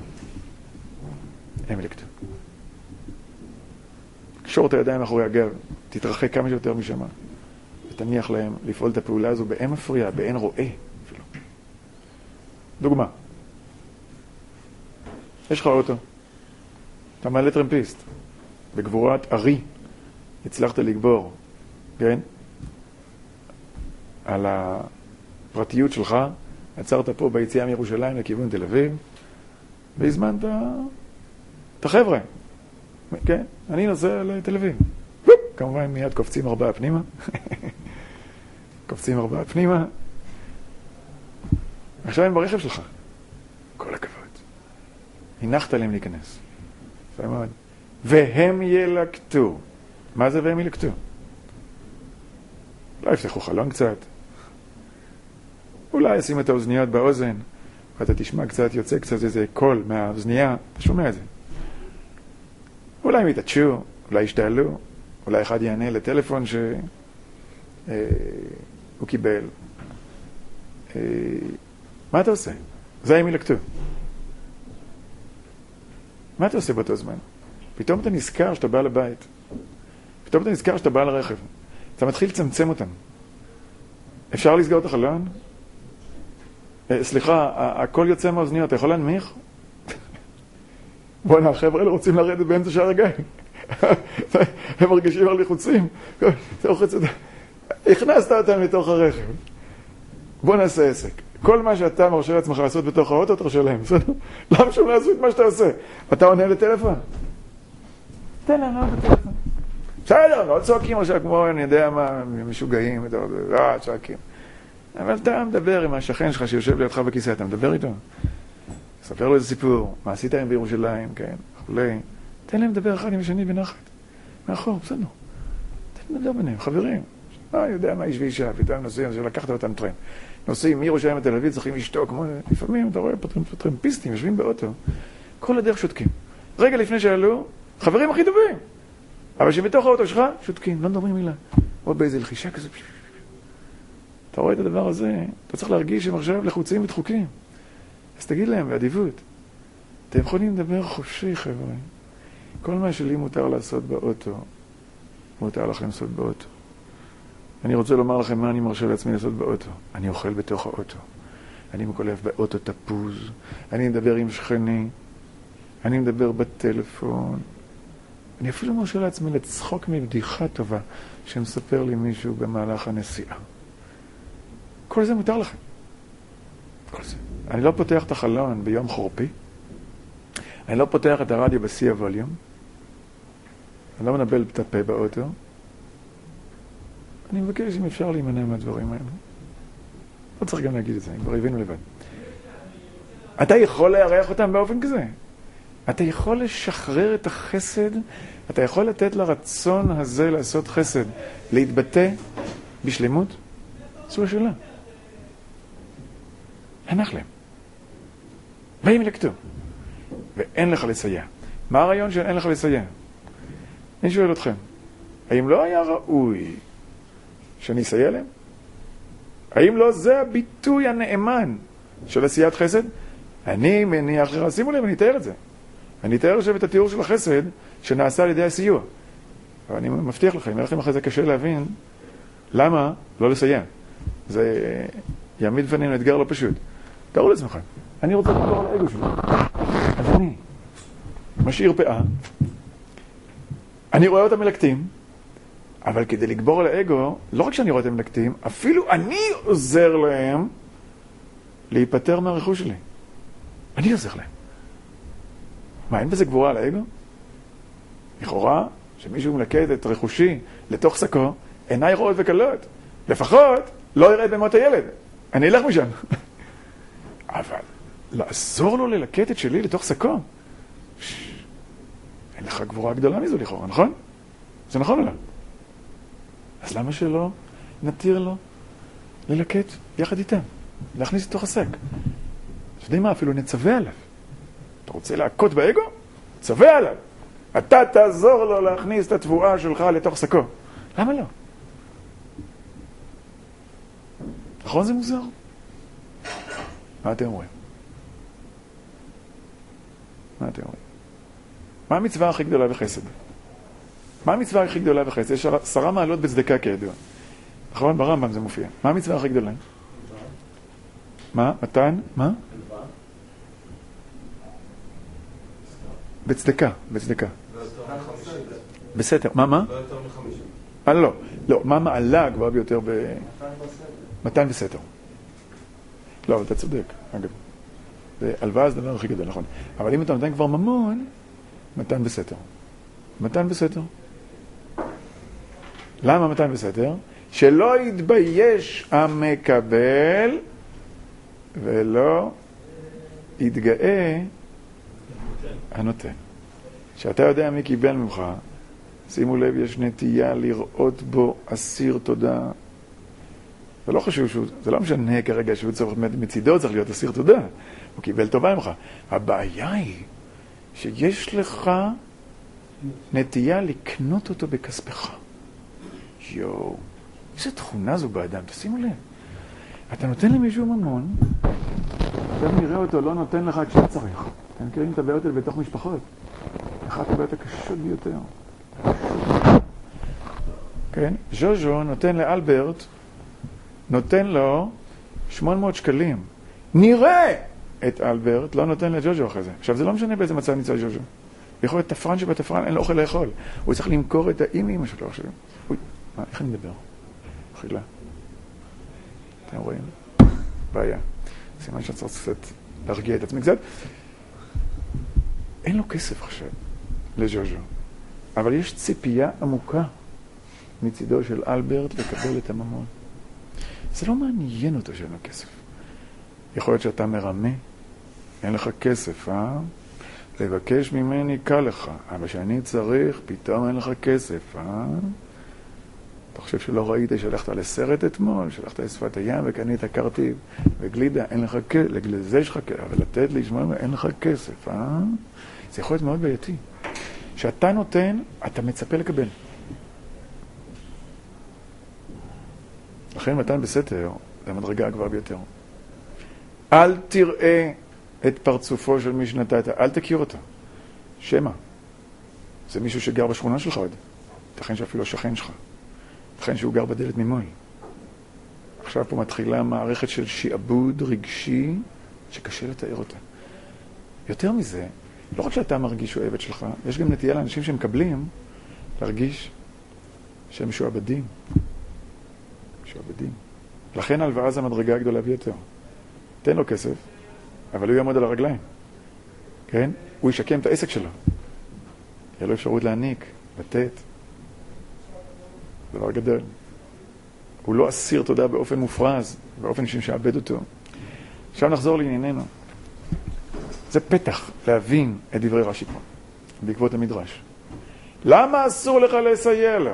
Speaker 1: הם ילקטו. קשור את הידיים מאחורי הגב, תתרחק כמה שיותר משמה, ותניח להם לפעול את הפעולה הזו באין מפריע, באין רואה אפילו. דוגמה. יש לך אוטו, אתה מעלה טרמפיסט, בגבורת ארי הצלחת לגבור, כן? על הפרטיות שלך, עצרת פה ביציאה מירושלים לכיוון תל אביב, והזמנת את החבר'ה. כן? אני נוסע לתל אביב. כמובן מיד קופצים 4 פנימה. קופצים 4 פנימה. עכשיו הם ברכב שלך. כל הכבוד. הנחת להם להיכנס. יפה מאוד. והם ילקטו. מה זה והם ילקטו? אולי יפתחו חלון קצת. אולי ישים את האוזניות באוזן, ואתה תשמע קצת, יוצא קצת איזה קול מהאוזנייה, אתה שומע את זה. אולי הם יתעטשו, אולי ישתעלו, אולי אחד יענה לטלפון שהוא קיבל. מה אתה עושה? זה הם ילקטו. מה אתה עושה באותו זמן? פתאום אתה נזכר שאתה בא לבית. פתאום אתה נזכר שאתה בא לרכב. אתה מתחיל לצמצם אותם. אפשר לסגור את החלון? סליחה, הכל יוצא מהאוזניות, אתה יכול להנמיך? בוא'נה, החבר'ה האלה רוצים לרדת באמצע שער הגיא. הם מרגישים על לחוצים. הכנסת אותם לתוך הרכב. בוא נעשה עסק. כל מה שאתה מרשה לעצמך לעשות בתוך האוטו, תרשה להם. למה שהם לא יעשו את מה שאתה עושה? אתה עונה לטלפון? תן להם לענות לטלפון. בסדר, לא צועקים עכשיו כמו, אני יודע מה, משוגעים, צועקים. אבל אתה מדבר עם השכן שלך שיושב לידך בכיסא, אתה מדבר איתו. ספר לו איזה סיפור, מה עשית היום בירושלים, כן, וכולי. תן להם לדבר אחד עם השני בנחת. מאחור, בסדר. תן להם לדבר ביניהם, חברים. אני יודע מה איש ואישה, פתאום נוסעים, שלקחת אותם טרמפ. נוסעים מירושלים לתל אביב, צריכים לשתוק, כמו לפעמים אתה רואה טרמפיסטים, יושבים באוטו, כל הדרך שותקים. רגע לפני שעלו, חברים הכי טובים. אבל שבתוך האוטו שלך, שותקים, לא מדברים מילה. עוד באיזה לחישה כזה. אתה רואה את הדבר הזה, אתה צריך להרגיש שהם עכשיו לחוצים ודחוקים. אז תגיד להם, באדיבות, אתם יכולים לדבר חופשי, חבר'ה. כל מה שלי מותר לעשות באוטו, מותר לכם לעשות באוטו. אני רוצה לומר לכם מה אני מרשה לעצמי לעשות באוטו. אני אוכל בתוך האוטו. אני מקולף באוטו תפוז. אני מדבר עם שכני. אני מדבר בטלפון. אני אפילו מרשה לעצמי לצחוק מבדיחה טובה שמספר לי מישהו במהלך הנסיעה. כל זה מותר לכם. כל זה. אני לא פותח את החלון ביום חורפי. אני לא פותח את הרדיו בשיא הווליום. אני לא מנבל את הפה באוטו. אני מבקש אם אפשר להימנע מהדברים האלה. לא צריך גם להגיד את זה, הם כבר הבינו לבד. אתה יכול להירח אותם באופן כזה. אתה יכול לשחרר את החסד, אתה יכול לתת לרצון הזה לעשות חסד, להתבטא בשלמות. זו השאלה. הנח להם. והם ילקטו. ואין לך לסייע. מה הרעיון שאין לך לסייע? אני שואל אתכם, האם לא היה ראוי שאני אסייע להם? האם לא זה הביטוי הנאמן של עשיית חסד? אני מניח לך, שימו לב, אני אתאר את זה. אני אתאר עכשיו את התיאור של החסד שנעשה על ידי הסיוע. אבל אני מבטיח לכם, יהיה לכם אחרי זה קשה להבין למה לא לסייע. זה יעמיד בפנינו אתגר לא פשוט. תארו לעצמכם, אני רוצה לגבור על האגו שלי. אז אני משאיר פאה, אני רואה אותם מלקטים, אבל כדי לגבור על האגו, לא רק שאני רואה אותם מלקטים, אפילו אני עוזר להם להיפטר מהרכוש שלי. אני עוזר להם. מה, אין בזה גבורה על האגו? לכאורה, שמישהו מלקט את רכושי לתוך שקו, עיניי רואות וקלות. לפחות לא יראה במות הילד. אני אלך משם. אבל לעזור לו ללקט את שלי לתוך שקו, אין לך גבורה גדולה מזו לכאורה, נכון? זה נכון או לא? אז למה שלא נתיר לו ללקט יחד איתם? להכניס לתוך השק. אתה יודעים מה? אפילו נצווה עליו. אתה רוצה להכות באגו? צווה עליו. אתה תעזור לו להכניס את התבואה שלך לתוך שקו. למה לא? נכון זה מוזר? מה אתם אומרים? מה אתם אומרים? מה המצווה הכי גדולה בחסד? מה המצווה הכי גדולה בחסד? יש 10 מעלות בצדקה כידוע. נכון? ברמב"ם זה מופיע. מה המצווה הכי גדולה? מה? מתן? מה? בצדקה, בצדקה. בסתר. מה? לא יותר מ50. לא. לא, מה מעלה הגבוהה ביותר מתן וסתר. לא, אבל אתה צודק, אגב. הלוואה זה הדבר הכי גדול, נכון. אבל אם אתה נותן כבר ממון, מתן וסתר. מתן וסתר. למה מתן וסתר? שלא יתבייש המקבל ולא יתגאה הנותן. שאתה יודע מי קיבל ממך, שימו לב, יש נטייה לראות בו אסיר תודה. זה לא חשוב זה לא משנה כרגע שהוא צריך מצידו, צריך להיות אסיר תודה. הוא קיבל טובה ממך. הבעיה היא שיש לך נטייה לקנות אותו בכספך. יואו, איזו תכונה זו באדם, תשימו לב. אתה נותן למישהו ממון, עכשיו נראה אותו, לא נותן לך כשאתה צריך. אתם מכירים את הבעיות האלה בתוך משפחות. אחת הבעיות הקשות ביותר. כן? ז'וז'ו נותן לאלברט, נותן לו 800 שקלים. נראה את אלברט, לא נותן לג'וז'ו אחרי זה. עכשיו, זה לא משנה באיזה מצב נמצא ג'וז'ו. יכול להיות תפרן שבתפרן, אין לו אוכל לאכול. הוא צריך למכור את האימא שלו עכשיו. אוי, איך אני מדבר? אכילה. אתם רואים? בעיה. סימן שאני צריך קצת להרגיע את עצמי קצת. אין לו כסף עכשיו לג'וז'ו. אבל יש ציפייה עמוקה מצידו של אלברט לקבל את הממון. זה לא מעניין אותו שאין לו כסף. יכול להיות שאתה מרמה, אין לך כסף, לבקש ממני קל לך, אבל שאני צריך, פתאום אין לך כסף, אתה חושב שלא ראית שהלכת לסרט אתמול, שהלכת לשפת הים וקנית קרטיב וגלידה, אין לך כסף, לזה יש לך כסף, אבל לתת לי שמוע, אין לך כסף, זה יכול להיות מאוד בעייתי. שאתה נותן, אתה מצפה לקבל. לכן מתן בסתר, זה המדרגה הגבוהה ביותר. אל תראה את פרצופו של מי שנתת, אל תכיר אותו. שמה? זה מישהו שגר בשכונה שלך עוד. תכן שאפילו שכן שלך. תכן שהוא גר בדלת ממול. עכשיו פה מתחילה מערכת של שיעבוד רגשי שקשה לתאר אותה. יותר מזה, לא רק שאתה מרגיש שהוא עבד שלך, יש גם נטייה לאנשים שמקבלים להרגיש שהם משועבדים. משועבדים. לכן הלוואה זה המדרגה הגדולה ביותר. תן לו כסף, אבל הוא יעמוד על הרגליים. כן? הוא ישקם את העסק שלו. יהיה לו אפשרות להעניק, לתת. דבר גדול. הוא לא אסיר תודה באופן מופרז, באופן שמשעבד אותו. עכשיו נחזור לענייננו. זה פתח להבין את דברי רש"י פה, בעקבות המדרש. למה אסור לך לסייע לה?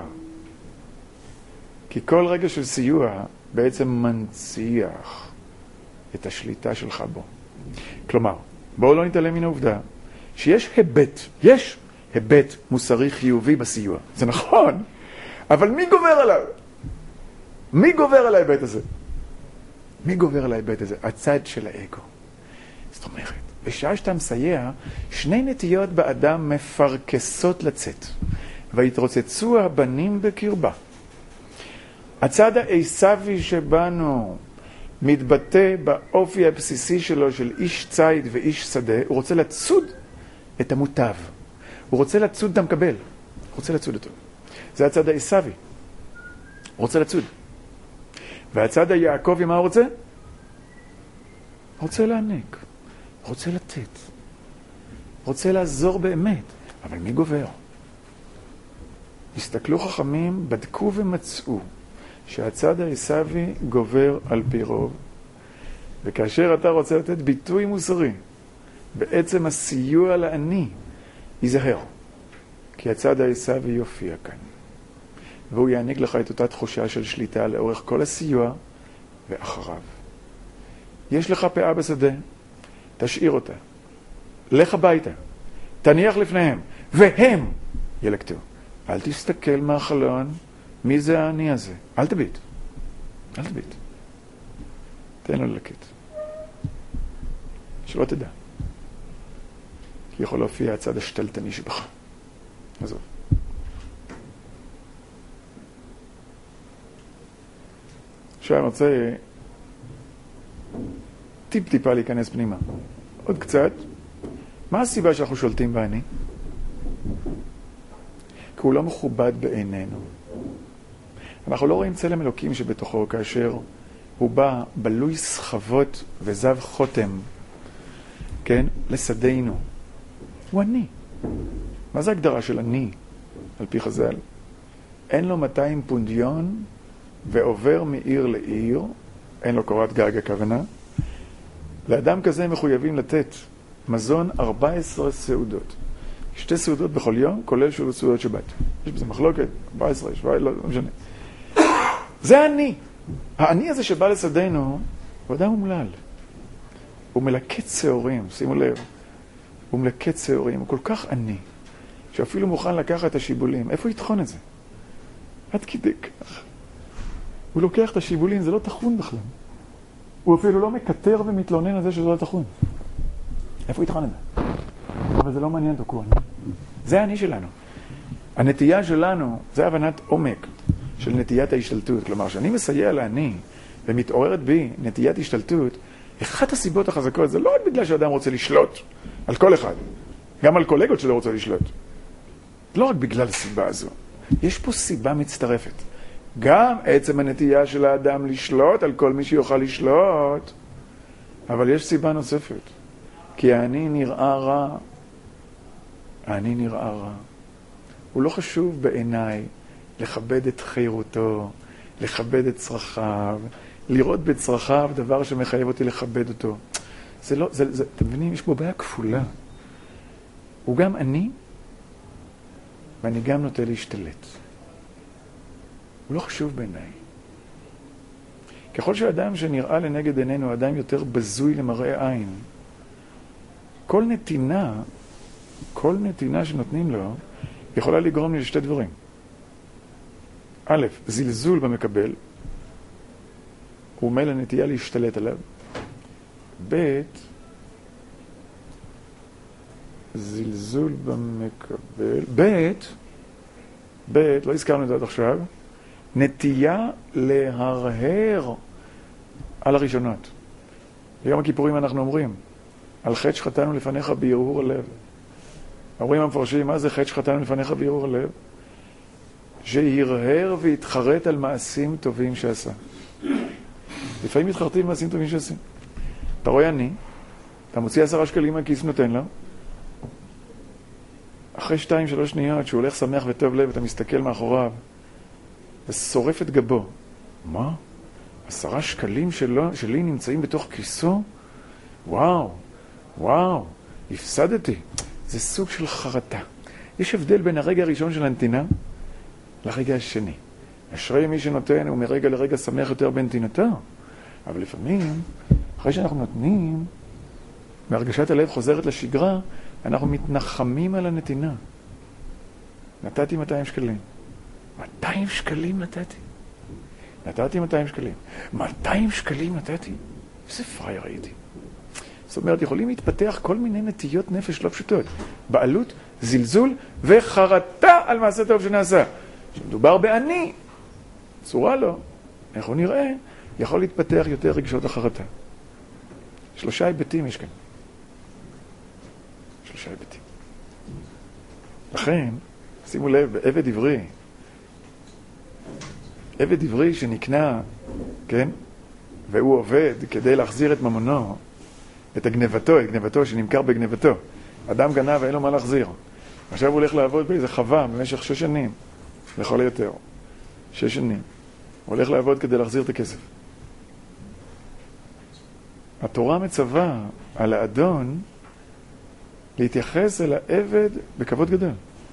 Speaker 1: כי כל רגע של סיוע בעצם מנציח את השליטה שלך בו. כלומר, בואו לא נתעלם מן העובדה שיש היבט מוסרי חיובי בסיוע. זה נכון, אבל מי גובר עליו? מי גובר על ההיבט הזה? מי גובר על ההיבט הזה? הצד של האגו. זאת אומרת, בשעה שאתה מסייע, שני נטיות באדם מפרקסות לצאת. והתרוצצו הבנים בקרבה. הצד העשוי שבנו מתבטא באופי הבסיסי שלו של איש ציד ואיש שדה. הוא רוצה לצוד את המוטב. הוא רוצה לצוד את המקבל. הוא רוצה לצוד אותו. זה הצד העשוי. הוא רוצה לצוד. והצד היעקבי, מה הוא רוצה? הוא רוצה להעניק. הוא רוצה לתת. הוא רוצה לעזור באמת. אבל מי גובר? הסתכלו חכמים, בדקו ומצאו שהצד העשוי גובר על פי רוב. וכאשר אתה רוצה לתת ביטוי מוסרי, בעצם הסיוע לעני, ייזהר. כי הצד העשוי יופיע כאן. והוא יעניק לך את אותה תחושה של שליטה לאורך כל הסיוע ואחריו. יש לך פאה בשדה, תשאיר אותה. לך הביתה, תניח לפניהם, והם ילקטו. אל תסתכל מהחלון, מי זה העני הזה? אל תביט. אל תביט. תן לו ללקט. שלא תדע. כי יכול להופיע הצד השתלטני שבך. עזוב. עכשיו אני רוצה טיפה להיכנס פנימה. עוד קצת. מה הסיבה שאנחנו שולטים בעני? כי הוא לא מכובד בעינינו. אנחנו לא רואים צלם אלוקים שבתוכו כאשר הוא בא בלוי סחבות וזב חותם, כן? לשדנו. הוא עני. מה זה הגדרה של עני? על פי חז"ל. אין לו 200 פונדיון ועובר מעיר לעיר, אין לו קורת גג הכוונה. לאדם כזה מחויבים לתת מזון 14 סעודות. 2 סעודות בכל יום, כולל סעודות שבת. יש בזה מחלוקת, 14, 17, לא משנה. זה העני. העני הזה שבא לשדנו, הוא אדם אומלל. הוא מלקט שעורים, שימו לב. הוא מלקט שעורים, הוא כל כך עני, שאפילו מוכן לקחת את השיבולים. איפה יתחון את זה? עד כדי כך. הוא לוקח את השיבולים, זה לא תחון בכלל. הוא אפילו לא מקטר ומתלונן על זה שזה לא תחון. איפה יתחון את זה? אבל זה לא מעניין אותו כהן. זה העני שלנו. הנטייה שלנו, זה הבנת עומק של נטיית ההשתלטות. כלומר, שאני מסייע לעני ומתעוררת בי נטיית השתלטות, אחת הסיבות החזקות זה לא רק בגלל שאדם רוצה לשלוט על כל אחד, גם על קולגות שלא רוצה לשלוט. לא רק בגלל הסיבה הזו. יש פה סיבה מצטרפת. גם עצם הנטייה של האדם לשלוט על כל מי שיוכל לשלוט, אבל יש סיבה נוספת. כי העני נראה רע. העני נראה רע. הוא לא חשוב בעיניי לכבד את חירותו, לכבד את צרכיו, לראות בצרכיו דבר שמחייב אותי לכבד אותו. זה לא, אתם מבינים, יש בו בעיה כפולה. הוא גם עני, ואני גם נוטה להשתלט. הוא לא חשוב בעיניי. ככל שאדם שנראה לנגד עינינו, אדם יותר בזוי למראה עין, כל נתינה שנותנים לו, יכולה לגרום לי לשתי דברים. א', זלזול במקבל, הוא מילא נטייה להשתלט עליו. ב', זלזול במקבל. ב', לא הזכרנו את זה עד עכשיו, נטייה להרהר על הראשונות. ביום הכיפורים אנחנו אומרים, על חטא שחטאנו לפניך בהרהור הלב. אומרים המפרשים, מה זה חטא שחטאנו לפניך בהרהור הלב? שהרהר והתחרט על מעשים טובים שעשה. לפעמים מתחרטים על מעשים טובים שעשים. אתה רואה עני, אתה מוציא 10 שקלים מהכיס נותן לו, אחרי 2-3 שניות שהוא הולך שמח וטוב לב, אתה מסתכל מאחוריו ושורף את גבו. מה? 10 שקלים שלי נמצאים בתוך כיסו? וואו, הפסדתי. זה סוג של חרטה. יש הבדל בין הרגע הראשון של הנתינה לרגע השני. אשרי מי שנותן הוא מרגע לרגע שמח יותר בנתינתו. אבל לפעמים, אחרי שאנחנו נותנים, בהרגשת הלב חוזרת לשגרה, אנחנו מתנחמים על הנתינה. נתתי 200 שקלים. 200 שקלים נתתי. נתתי 200 שקלים. 200 שקלים נתתי. איזה פרייר הייתי. זאת אומרת, יכולים להתפתח כל מיני נטיות נפש לא פשוטות. בעלות, זלזול וחרטה על מעשה טוב שנעשה. כשמדובר בעני, צורה לו, איך הוא נראה, יכול להתפתח יותר רגשות החרטה. 3 היבטים יש כאן. 3 היבטים. לכן, שימו לב, עבד עברי, עבד עברי שנקנה, כן? והוא עובד כדי להחזיר את ממונו, את גנבתו שנמכר בגנבתו. אדם גנב ואין לו מה להחזיר. עכשיו הוא הולך לעבוד באיזה חווה במשך 6 שנים, לכל היותר. 6 שנים. הוא הולך לעבוד כדי להחזיר את הכסף. התורה מצווה על האדון להתייחס אל העבד בכבוד גדול.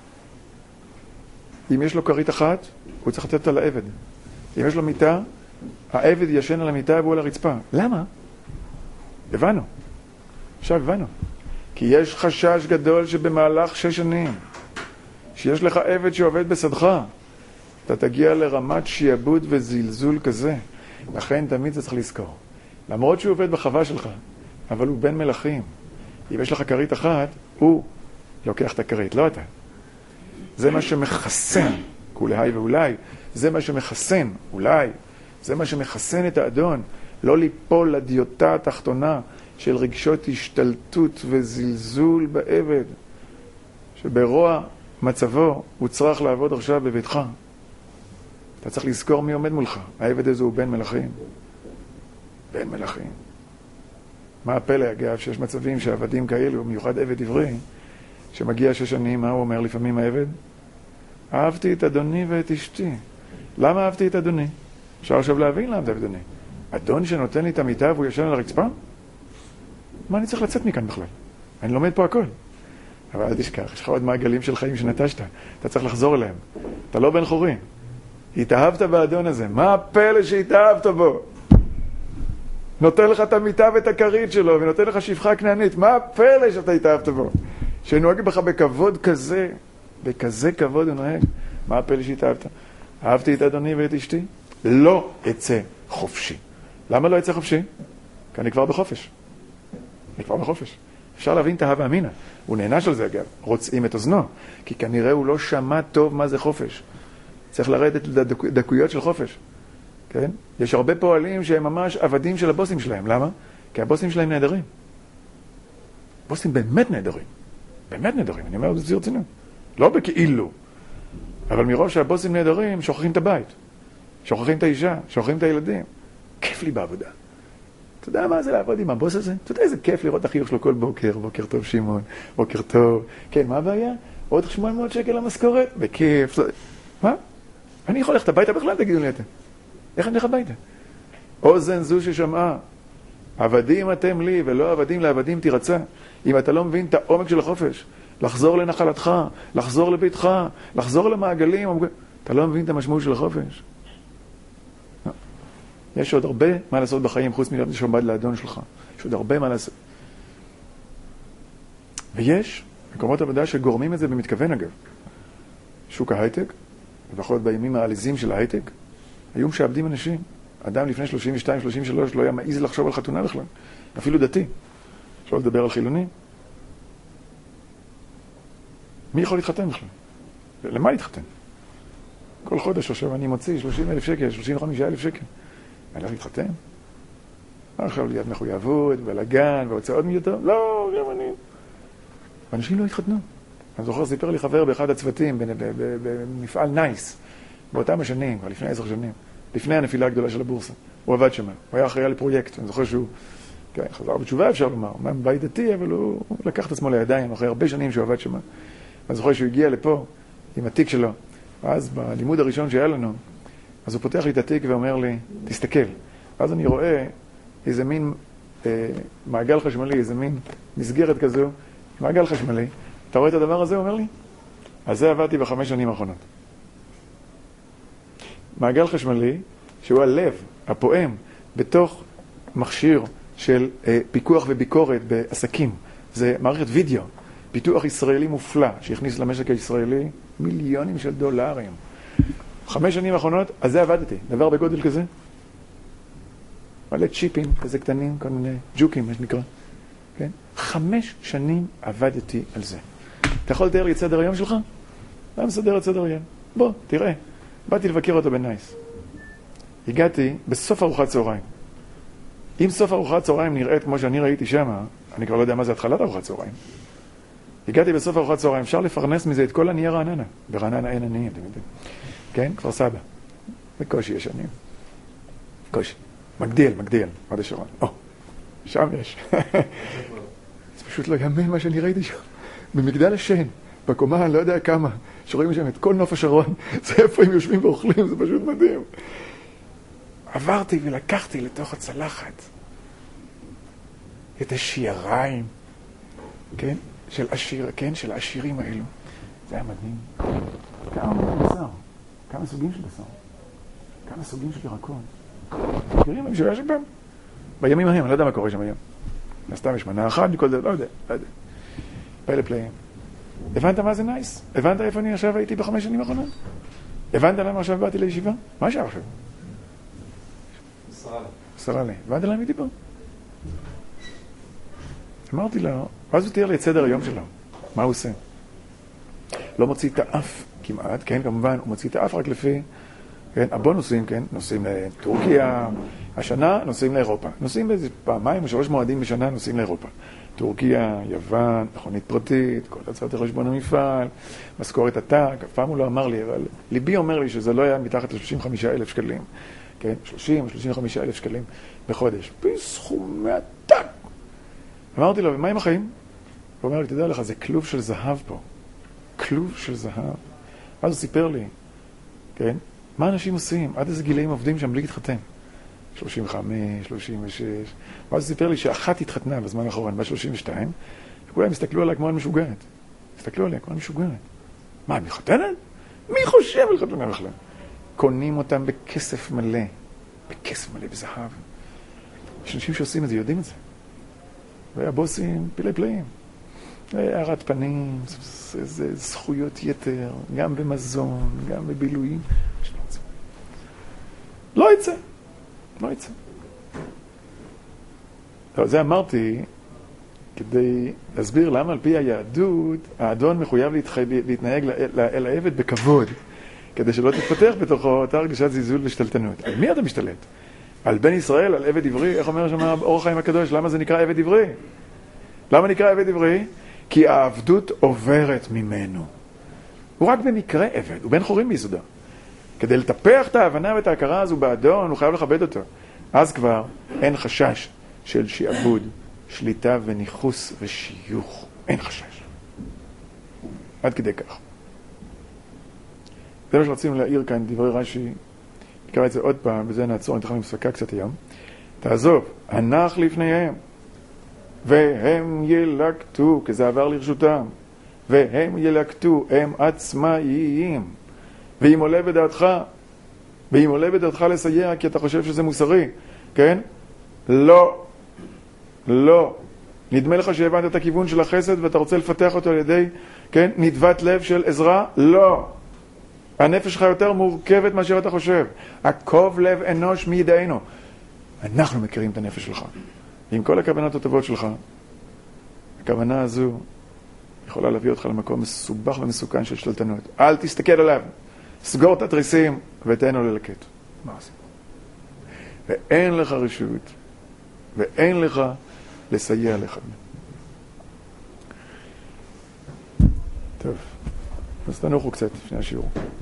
Speaker 1: אם יש לו כרית אחת, הוא צריך לתת אותה לעבד. אם יש לו מיטה, העבד ישן על המיטה והוא על הרצפה. למה? הבנו. עכשיו הבנו. כי יש חשש גדול שבמהלך 6 שנים, שיש לך עבד שעובד בסדך, אתה תגיע לרמת שיעבוד וזלזול כזה. לכן תמיד זה צריך לזכור. למרות שהוא עובד בחווה שלך, אבל הוא בן מלכים. אם יש לך כרית אחת, הוא לוקח את הכרית, לא אתה. זה מה שמחסן, כולי ואולי, זה מה שמחסן, אולי, זה מה שמחסן את האדון, לא ליפול לדיוטה התחתונה של רגשות השתלטות וזלזול בעבד, שברוע מצבו הוא צריך לעבוד עכשיו בביתך. אתה צריך לזכור מי עומד מולך. העבד הזה הוא בן מלכים. בן מלכים. מה הפלא, אגב, שיש מצבים שעבדים כאלו, במיוחד עבד עברי, שמגיע 6 שנים, מה הוא אומר לפעמים העבד? אהבתי את אדוני ואת אשתי. למה אהבתי את אדוני? אפשר עכשיו להבין למה זה אדוני. אדון שנותן לי את המיטה והוא ישן על הרצפה? מה אני צריך לצאת מכאן בכלל? אני לומד פה הכל. אבל אל תשכח, יש לך עוד מעגלים של חיים שנטשת. אתה צריך לחזור אליהם. אתה לא בן חורי. התאהבת באדון הזה. מה הפלא שהתאהבת בו? נותן לך את המיטה ואת הכרית שלו, ונותן לך שפחה כנענית. מה הפלא שאתה התאהבת בו? שנוהג בך בכבוד כזה, בכזה כבוד הוא נוהג. מה הפלא שהתאהבת? אהבתי את אדוני ואת אשתי? לא אצא חופשי. למה לא אצא חופשי? כי אני כבר בחופש. אני כבר בחופש. אפשר להבין את ההווה אמינה. הוא נענש על זה אגב. רוצים את אוזנו. כי כנראה הוא לא שמע טוב מה זה חופש. צריך לרדת לדקויות של חופש. כן? יש הרבה פועלים שהם ממש עבדים של הבוסים שלהם. למה? כי הבוסים שלהם נהדרים. בוסים באמת נהדרים. באמת נהדרים. אני אומר את זה רצינות. לא בכאילו. אבל מרוב שהבוסים נהדרים, שוכחים את הבית. שוכחים את האישה. שוכחים את הילדים. כיף לי בעבודה. אתה יודע מה זה לעבוד עם הבוס הזה? אתה יודע איזה כיף לראות את החיוך שלו כל בוקר. בוקר טוב שמעון. בוקר טוב. כן, מה הבעיה? עוד 800 שקל למשכורת? בכיף. מה? אני יכול ללכת הביתה בכלל, תגידו לי אתם. איך אני הולך הביתה? אוזן זו ששמעה. עבדים אתם לי ולא עבדים לעבדים תירצה. אם אתה לא מבין את העומק של החופש, לחזור לנחלתך, לחזור לביתך, לחזור למעגלים, אתה לא מבין את המשמעות של החופש. לא. יש עוד הרבה מה לעשות בחיים חוץ מלהיות שעומד לאדון שלך. יש עוד הרבה מה לעשות. ויש מקומות עבודה שגורמים את זה במתכוון אגב. שוק ההייטק, לפחות בימים העליזים של ההייטק, היו משעבדים אנשים. אדם לפני 32, 33 לא היה מעיז לחשוב על חתונה בכלל. אפילו דתי. אפשר לדבר על חילוני. מי יכול להתחתן בכלל? למה להתחתן? כל חודש עכשיו אני מוציא 30,000 שקל, 35,000 שקל. אני לא להתחתן? עכשיו ליד מחויבות, בלגן, והוצאות מיותר? לא, גם אני. אנשים לא התחתנו. אני זוכר, סיפר לי חבר באחד הצוותים, במפעל נייס, באותם השנים, כבר לפני 10 שנים, לפני הנפילה הגדולה של הבורסה. הוא עבד שם, הוא היה אחראי לפרויקט. אני זוכר שהוא, כן, חזר בתשובה אפשר לומר, הוא היה בית דתי, אבל הוא לקח את עצמו לידיים, אחרי הרבה שנים שהוא עבד שם. אני זוכר שהוא הגיע לפה עם התיק שלו, ואז בלימוד הראשון שהיה לנו, אז הוא פותח לי את התיק ואומר לי, תסתכל. ואז אני רואה איזה מין מעגל חשמלי, איזה מין מסגרת כזו, מעגל חשמלי. אתה רואה את הדבר הזה? הוא אומר לי. אז זה עבדתי ב5 שנים האחרונות. מעגל חשמלי, שהוא הלב, הפועם, בתוך מכשיר של פיקוח וביקורת בעסקים. זה מערכת וידאו, פיתוח ישראלי מופלא, שהכניס למשק הישראלי מיליונים של דולרים. 5 שנים האחרונות, אז זה עבדתי. דבר בגודל כזה. מלא צ'יפים, כזה קטנים, כל מיני ג'וקים, מה שנקרא. כן? 5 שנים עבדתי על זה. אתה יכול לתאר לי את סדר היום שלך? מה מסדר את סדר היום? בוא, תראה. באתי לבקר אותו בנייס. הגעתי בסוף ארוחת צהריים. אם סוף ארוחת צהריים נראית כמו שאני ראיתי שם, אני כבר לא יודע מה זה התחלת ארוחת צהריים. הגעתי בסוף ארוחת צהריים, אפשר לפרנס מזה את כל עניי רעננה. ברעננה אין עניים, אתם יודעים. כן? כפר סבא. בקושי יש עניים. קושי. מגדיל, עד השרון. שם יש. זה פשוט לא יאמן מה שאני ראיתי שם. במגדל השן, בקומה, אני לא יודע כמה, שרואים שם את כל נוף השרון, זה איפה הם יושבים ואוכלים, זה פשוט מדהים. עברתי ולקחתי לתוך הצלחת את השיעריים, כן? של העשירים האלו. זה היה מדהים. כמה בשר, כמה סוגים של בשר, כמה סוגים של ירקות. מכירים להם שהיה שפעם? בימים ההם, אני לא יודע מה קורה שם היום. סתם יש מנה אחת מכל זה, לא יודע. פלא פלאים. הבנת מה זה נייס? הבנת איפה אני עכשיו הייתי ב5 שנים האחרונות? הבנת למה עכשיו באתי לישיבה? מה השאר עכשיו? סרלי. הבנת למה הייתי פה? אמרתי לו, אז הוא תיאר לי את סדר היום שלו. מה הוא עושה? לא מוציא את האף כמעט, כן, כמובן, הוא מוציא את האף רק לפי, כן, הבונוסים, כן, נוסעים לטורקיה, השנה נוסעים לאירופה. נוסעים באיזה פעמיים או 3 מועדים בשנה נוסעים לאירופה. טורקיה, יוון, מכונית פרטית, כל הצעת חשבון המפעל, משכורת עתק. אף פעם הוא לא אמר לי, אבל ליבי אומר לי שזה לא היה מתחת ל-35,000 שקלים. כן, 30 או 35,000 שקלים בחודש. בסכומי עתק. אמרתי לו, ומה עם החיים? הוא אומר לי, תדע לך, זה כלוב של זהב פה. כלוב של זהב. אז הוא סיפר לי, כן, מה אנשים עושים? עד איזה גילאים עובדים שם בלי להתחתן? 35, 36. ואז הוא סיפר לי שאחת התחתנה בזמן האחרון, בת 32, וכולם הסתכלו עליה כמו על משוגעת. הסתכלו עליה כמו על משוגעת. מה, היא מתחתנת? מי חושב על חתונה בכלל? קונים אותם בכסף מלא. בכסף מלא, בזהב. יש אנשים שעושים את זה, יודעים את זה. והבוסים פלאי פלאים. הערת פנים, זה זכויות יתר, גם במזון, גם בבילויים. לא יצא. לא יצא. זה אמרתי כדי להסביר למה על פי היהדות האדון מחויב להתנהג אל העבד בכבוד, כדי שלא תתפתח בתוכו אותה הרגשת זלזול ושתלטנות. על מי אתה משתלט? על בן ישראל, על עבד עברי? איך אומר שם אור החיים הקדוש? למה זה נקרא עבד עברי? למה נקרא עבד עברי? כי העבדות עוברת ממנו. הוא רק במקרה עבד, הוא בן חורין מיסודה. כדי לטפח את ההבנה ואת ההכרה הזו באדון, הוא חייב לכבד אותו. אז כבר אין חשש של שעבוד, שליטה וניחוס ושיוך. אין חשש. עד כדי כך. זה מה שרצינו להעיר כאן, דברי רש"י, נקרא את זה עוד פעם, בזה נעצור, נתחיל מפסקה קצת היום. תעזוב, הנח לפניהם, והם ילקטו, כי זה עבר לרשותם, והם ילקטו, הם עצמאיים. ואם עולה בדעתך לסייע, כי אתה חושב שזה מוסרי, כן? לא. נדמה לך שהבנת את הכיוון של החסד, ואתה רוצה לפתח אותו על ידי, כן? נדבת לב של עזרה? לא. הנפש שלך יותר מורכבת מאשר אתה חושב. עקוב לב אנוש מידענו. אנחנו מכירים את הנפש שלך. עם כל הכוונות הטובות שלך, הכוונה הזו יכולה להביא אותך למקום מסובך ומסוכן של שלטנות. אל תסתכל עליו. סגור את התריסים ותן לו ללקט. מה עושים? ואין לך רשות, ואין לך לסייע לך. טוב, אז תנוחו קצת לפני השיעור.